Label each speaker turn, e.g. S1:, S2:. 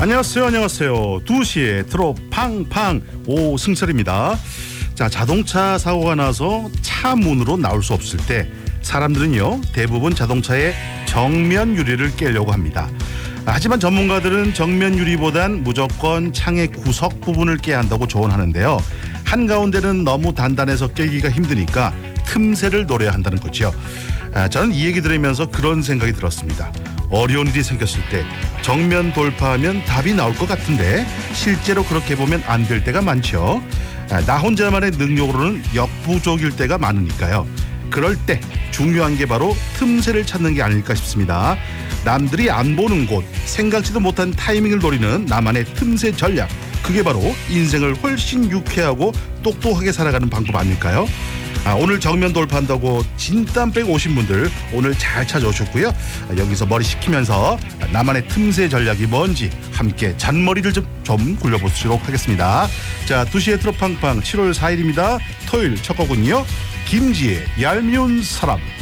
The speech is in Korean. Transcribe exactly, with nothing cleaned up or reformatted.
S1: 안녕하세요 안녕하세요 두 시에 트롯 팡팡 오승철입니다. 자, 자동차 사고가 나서 차 문으로 나올 수 없을 때 사람들은요 대부분 자동차의 정면 유리를 깨려고 합니다. 하지만 전문가들은 정면 유리보단 무조건 창의 구석 부분을 깨야 한다고 조언하는데요. 한가운데는 너무 단단해서 깨기가 힘드니까 틈새를 노려야 한다는 거죠. 아, 저는 이 얘기 들으면서 그런 생각이 들었습니다. 어려운 일이 생겼을 때 정면 돌파하면 답이 나올 것 같은데 실제로 그렇게 보면 안 될 때가 많죠. 아, 나 혼자만의 능력으로는 역부족일 때가 많으니까요. 그럴 때 중요한 게 바로 틈새를 찾는 게 아닐까 싶습니다. 남들이 안 보는 곳, 생각지도 못한 타이밍을 노리는 나만의 틈새 전략, 그게 바로 인생을 훨씬 유쾌하고 똑똑하게 살아가는 방법 아닐까요? 아, 오늘 정면 돌파한다고 진땀 빼고 오신 분들 오늘 잘 찾아오셨고요. 아, 여기서 머리 식히면서 나만의 틈새 전략이 뭔지 함께 잔머리를 좀, 좀 굴려보도록 하겠습니다. 자, 두 시에 트롯 팡팡 칠월 사일입니다. 토요일 첫 곡은요 김지의 얄미운 사람.